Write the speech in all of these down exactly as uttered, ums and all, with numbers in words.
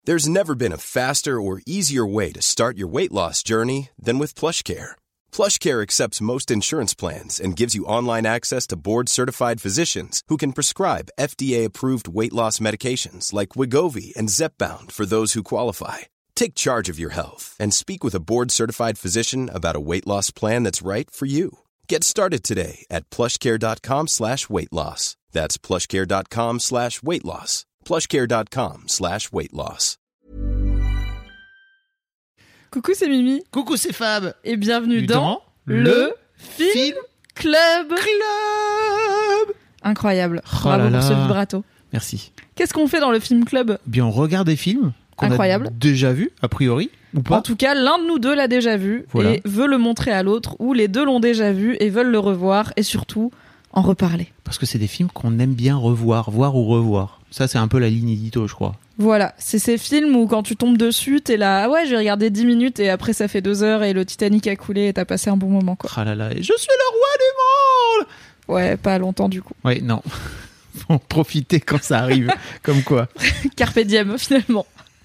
There's never been a faster or easier way to start your weight loss journey than with PlushCare. PlushCare accepts most insurance plans and gives you online access to board-certified physicians who can prescribe F D A-approved weight loss medications like Wegovy and Zepbound for those who qualify. Take charge of your health and speak with a board-certified physician about a weight loss plan that's right for you. Get started today at plushcare.com slash weight loss. That's plushcare.com slash weight loss. plushcare.com slash weight loss. Coucou, c'est Mimi. Coucou, c'est Fab. Et bienvenue Du dans, dans le, le Film, Film Club. Club. Incroyable. Oh Bravo là là. pour ce vibrato. Merci. Qu'est-ce qu'on fait dans le Film Club ? Bien, on regarde des films qu'on Incroyable. a déjà vus, a priori, ou pas. En tout cas, l'un de nous deux l'a déjà vu Voilà. et veut le montrer à l'autre, ou les deux l'ont déjà vu et veulent le revoir et surtout en reparler. Parce que c'est des films qu'on aime bien revoir, voir ou revoir. Ça, c'est un peu la ligne édito, je crois. Voilà, c'est ces films où quand tu tombes dessus, t'es là, ah ouais, je vais regarder dix minutes et après ça fait deux heures et le Titanic a coulé et t'as passé un bon moment, quoi. Ah là là, et je suis le roi du monde. Ouais, pas longtemps du coup. Ouais, non. Faut en profiter quand ça arrive. Comme quoi. Carpe diem, finalement.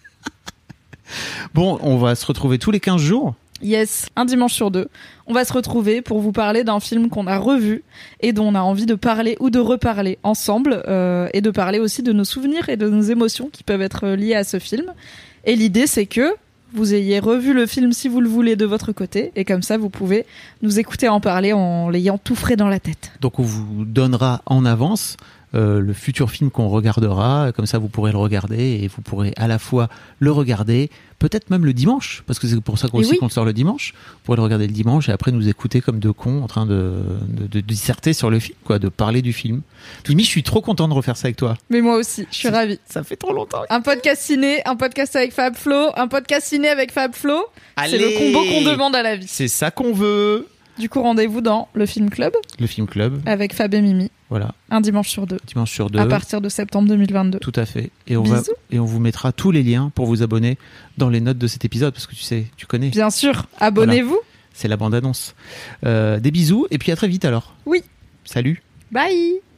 Bon, on va se retrouver tous les quinze jours. Yes, un dimanche sur deux. On va se retrouver pour vous parler d'un film qu'on a revu et dont on a envie de parler ou de reparler ensemble euh, et de parler aussi de nos souvenirs et de nos émotions qui peuvent être liées à ce film. Et l'idée, c'est que vous ayez revu le film si vous le voulez de votre côté et comme ça, vous pouvez nous écouter en parler en l'ayant tout frais dans la tête. Donc, on vous donnera en avance Euh, le futur film qu'on regardera, comme ça vous pourrez le regarder et vous pourrez à la fois le regarder, peut-être même le dimanche, parce que c'est pour ça qu'on, Et aussi oui. qu'on le sort le dimanche. Vous pourrez le regarder le dimanche et après nous écouter comme deux cons en train de, de, de disserter sur le film, quoi, de parler du film. Mimi, je suis trop content de refaire ça avec toi. Mais moi aussi, je suis C'est- ravie. Ça fait trop longtemps. Un podcast ciné, un podcast avec Fab Flo, un podcast ciné avec Fab Flo. C'est le Allez. combo qu'on demande à la vie. C'est ça qu'on veut. Du coup, rendez-vous dans le Film Club Le film club, avec Fab et Mimi, voilà, un dimanche sur deux. dimanche sur deux. À partir de septembre deux mille vingt-deux. Tout à fait. Et on va Bisous. et on vous mettra tous les liens pour vous abonner dans les notes de cet épisode parce que tu sais, tu connais. Bien sûr, abonnez-vous. C'est la bande annonce. Euh, des bisous et puis à très vite alors. Oui. Salut. Bye.